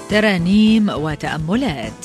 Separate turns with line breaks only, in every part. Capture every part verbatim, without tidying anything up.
ترانيم وتأملات.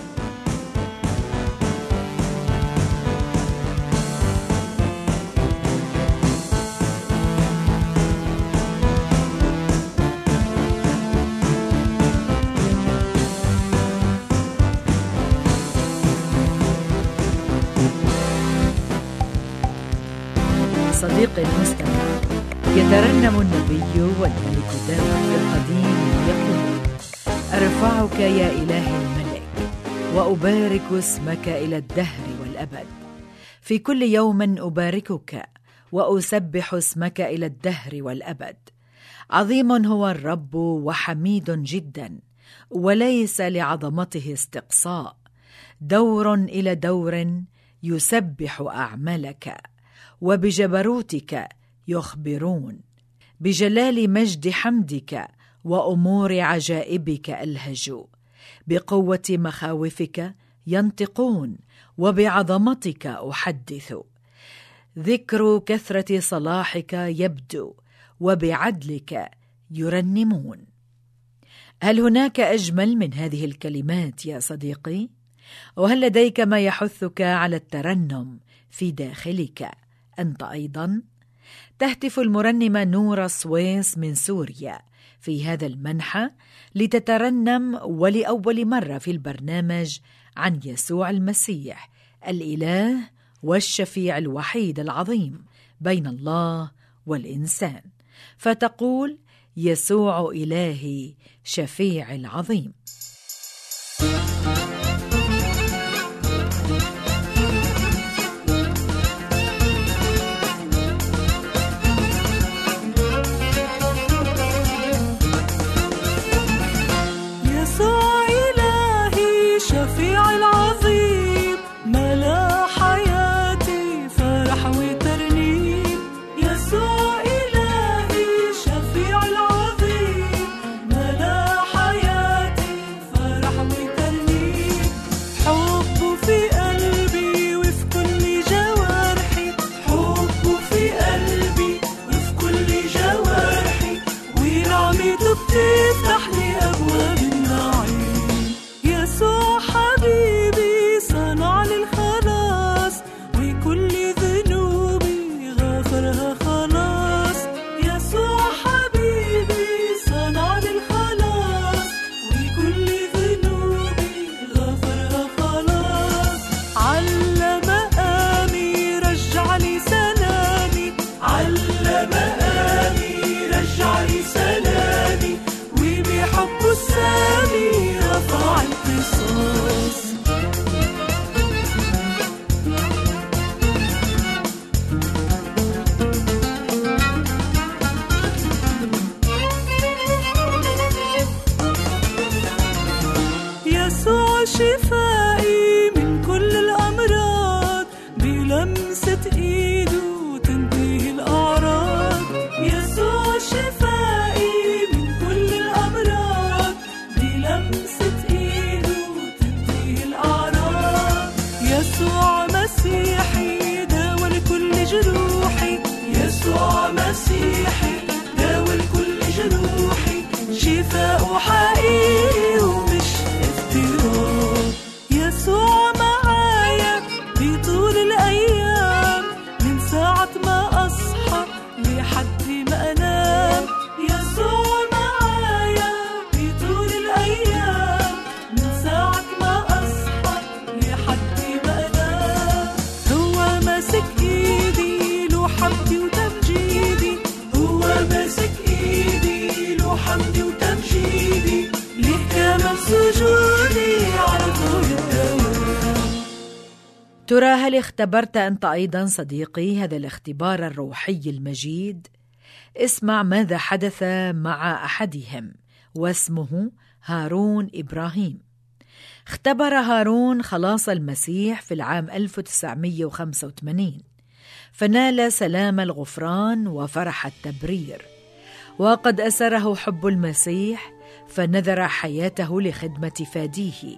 صديقي المستمع، يترنم النبي والملك داود في القديم يقول: أرفعك يا إله الملك وأبارك اسمك إلى الدهر والأبد. في كل يوم أباركك وأسبح اسمك إلى الدهر والأبد. عظيم هو الرب وحميد جدا، وليس لعظمته استقصاء. دور إلى دور يسبح أعمالك، وبجبروتك يخبرون. بجلال مجد حمدك وأمور عجائبك ألهجوا. بقوة مخاوفك ينطقون، وبعظمتك أحدث. ذكر كثرة صلاحك يبدو، وبعدلك يرنمون. هل هناك أجمل من هذه الكلمات يا صديقي؟ وهل لديك ما يحثك على الترنم في داخلك أنت أيضا؟ تهتف المرنمة نورا سويس من سوريا في هذا المنحى لتترنم ولأول مرة في البرنامج عن يسوع المسيح، الإله والشفيع الوحيد العظيم بين الله والإنسان. فتقول: يسوع إلهي شفيع العظيم.
شفائي من كل الأمراض، بلمسة إيده تنتهي الأعراض. يسوع شفائي من كل الأمراض، بلمسة إيده تنتهي الأعراض. يسوع مسيحي داوى لكل جروحي، يسوع مسيحي داوى لكل جروحي. شفاء حقيقي ومش افتراض. يسوع معايا في طول الأيام، من ساعة ما أصحى لحد ما أنام. يسوع معايا في طول الأيام، من ساعة ما أصحى لحد ما أنام. هو ماسك إيدي له حمدي وتمجيدي، هو ماسك إيدي له حمدي وتمجيدي. ليه كمان سجودي على طول الدوام.
ترى هل اختبرت أنت أيضا صديقي هذا الاختبار الروحي المجيد؟ اسمع ماذا حدث مع أحدهم، واسمه هارون إبراهيم. اختبر هارون خلاص المسيح في العام ألف وتسعمائة وخمسة وثمانين، فنال سلام الغفران وفرح التبرير، وقد أسره حب المسيح، فنذر حياته لخدمة فاديه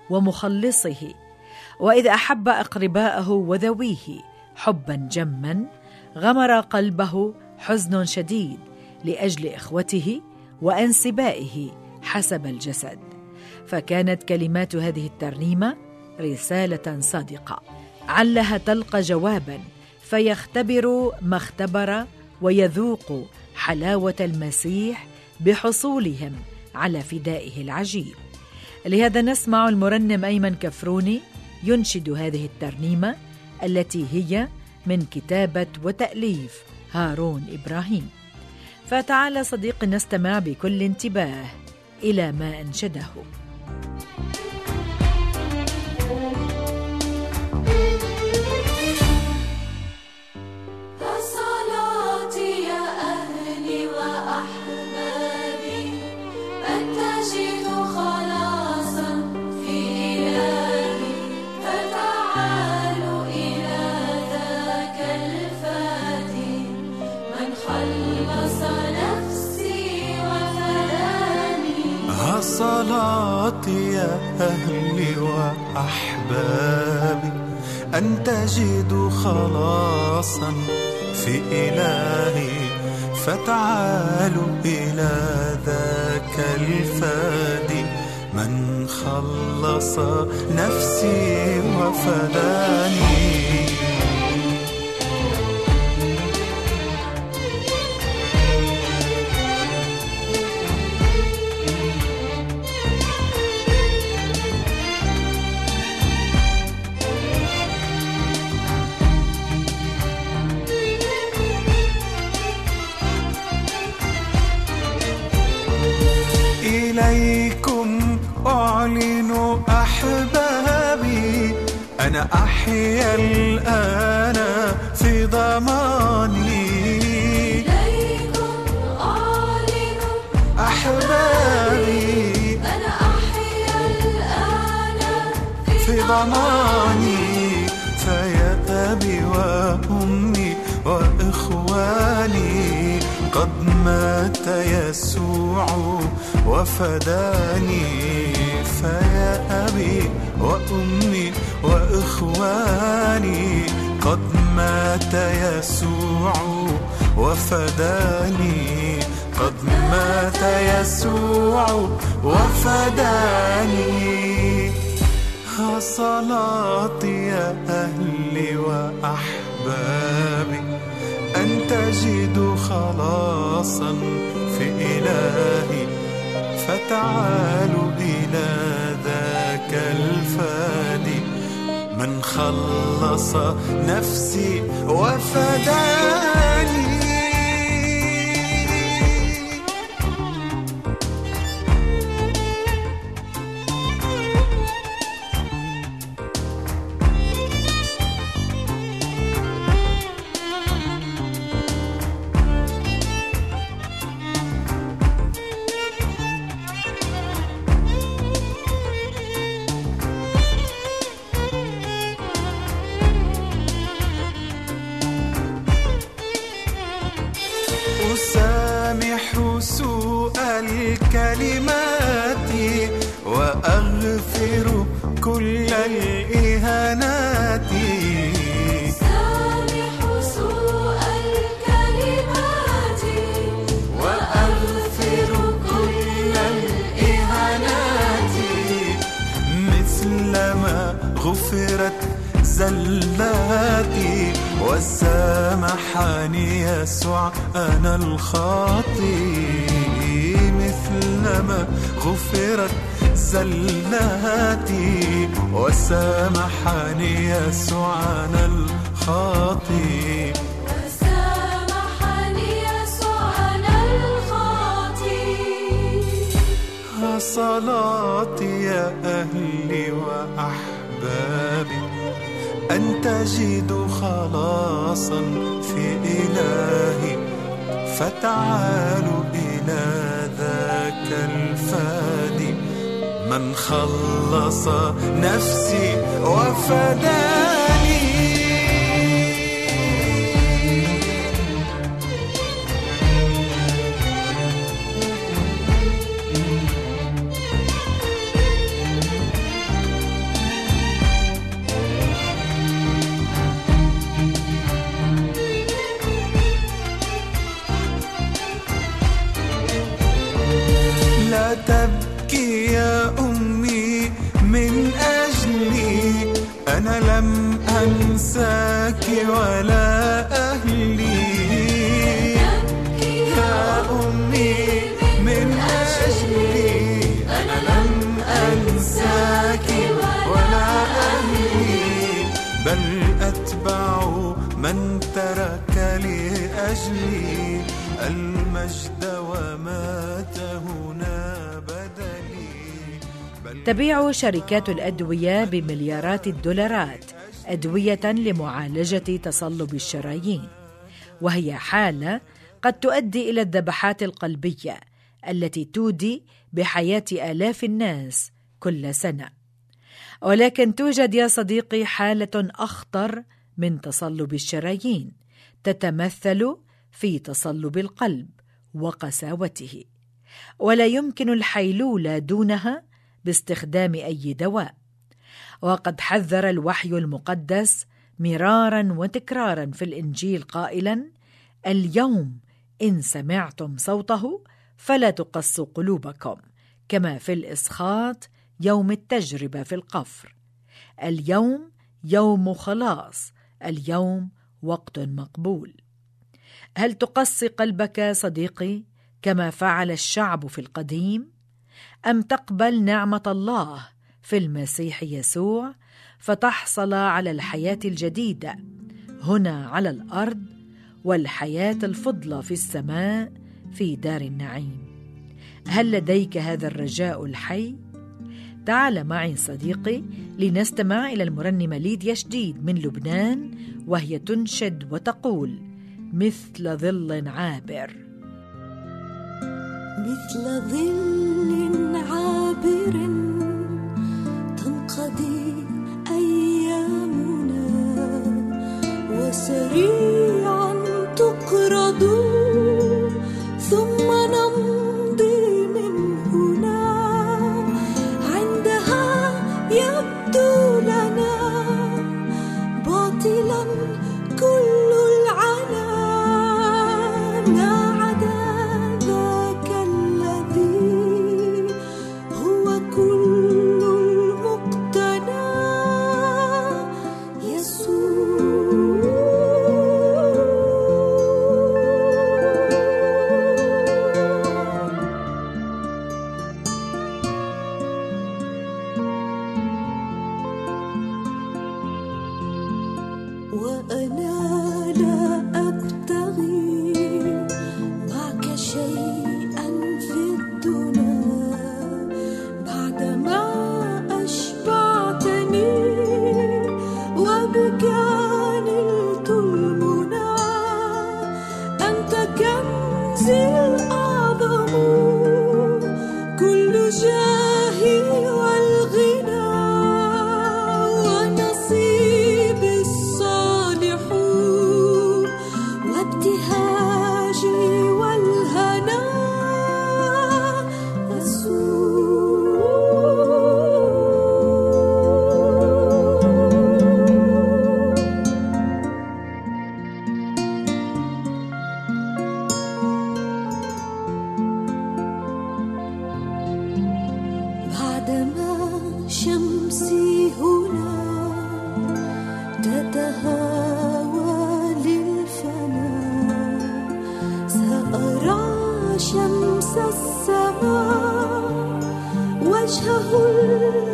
ومخلصه. وإذا أحب أقرباءه وذويه حبا جما، غمر قلبه حزن شديد لأجل إخوته وأنسبائه حسب الجسد. فكانت كلمات هذه الترنيمة رسالة صادقة، علها تلقى جواباً فيختبر ما اختبر ويذوق حلاوة المسيح بحصولهم على فدائه العجيب. لهذا نسمع المرنم أيمن كفروني ينشد هذه الترنيمة التي هي من كتابة وتأليف هارون إبراهيم. فتعال صديقي نستمع بكل انتباه إلى ما أنشده.
صلاتي يا أهلي وأحبابي أن تجدوا خلاصا في إلهي، فتعالوا إلى ذاك الفادي من خلص نفسي وفداني. إليكم أعلن أحبابي أنا أحيا الآن في ضماني. إليكم أعلن أحبابي أنا أحيا الآن في ضماني. فيا أبي وأمي وإخواني قد مات يسوع وفداني. فيا أبي وأمي وإخواني قد مات يسوع وفداني. قد مات يسوع وفداني. صلاتي يا أهلي وأحبابي أن تجدوا خلاصا في إلهي، فتعالوا إلى ذاك الفادي من خلص نفسي وفداني. أسامح سوء الكلمات وأغفر كل الإهانات. أسامح سوء الكلمات وأغفر كل الإهانات. مثلما غفرت زلاتي وسامحني يسوع أنا الخاطي. مثلما غفرت زلاتي وسامحني يسوع أنا الخاطي. وسامحني يسوع أنا الخاطي. صلاتي يا أهلي وأحبابي أن تجدوا خلاصا في إلهي، فتعالوا إلى ذاك الفادي من خلص نفسي وفداني. لا تبكي يا أمي أنا لم أنساك ولا أهلي يا أمي من أجلي. أنا لم أنساك ولا أهلي بل أتبع من ترك لأجلي المجد ومات هنا بدلي.
تبيع شركات الأدوية بمليارات الدولارات أدوية لمعالجة تصلب الشرايين، وهي حالة قد تؤدي إلى الذبحات القلبية التي تودي بحياة آلاف الناس كل سنة. ولكن توجد يا صديقي حالة أخطر من تصلب الشرايين، تتمثل في تصلب القلب وقساوته، ولا يمكن الحيلولة دونها باستخدام أي دواء. وقد حذر الوحي المقدس مرارا وتكرارا في الإنجيل قائلا: اليوم إن سمعتم صوته فلا تقسوا قلوبكم، كما في الإسخاط يوم التجربة في القفر. اليوم يوم خلاص، اليوم وقت مقبول. هل تقسي قلبك صديقي كما فعل الشعب في القديم؟ أم تقبل نعمة الله في المسيح يسوع فتحصل على الحياة الجديدة هنا على الأرض والحياة الفضلى في السماء في دار النعيم؟ هل لديك هذا الرجاء الحي؟ تعال معي صديقي لنستمع إلى المرنمة ليديا شديد من لبنان، وهي تنشد وتقول: مثل ظل عابر.
مثل ظل عابر تنقضي أيامنا وسريعا تقرض ثم نمضي من هنا. عندها يبدو لنا باطلا كل العنا ما عدا ذاك الذي هو كل المقتنى يسوع. وأنا لا أبتغي معك شيئا في الدنيا بعدما أشبعتني وبك نلت المنى. أنت كنزي الأعظم كل جاهي والغنى ونصيبي الصالح وابتهاجي والهنا يسوع. بعدما شمسي هنا تتهاوى للفناء سأرى شمس السماء وجهه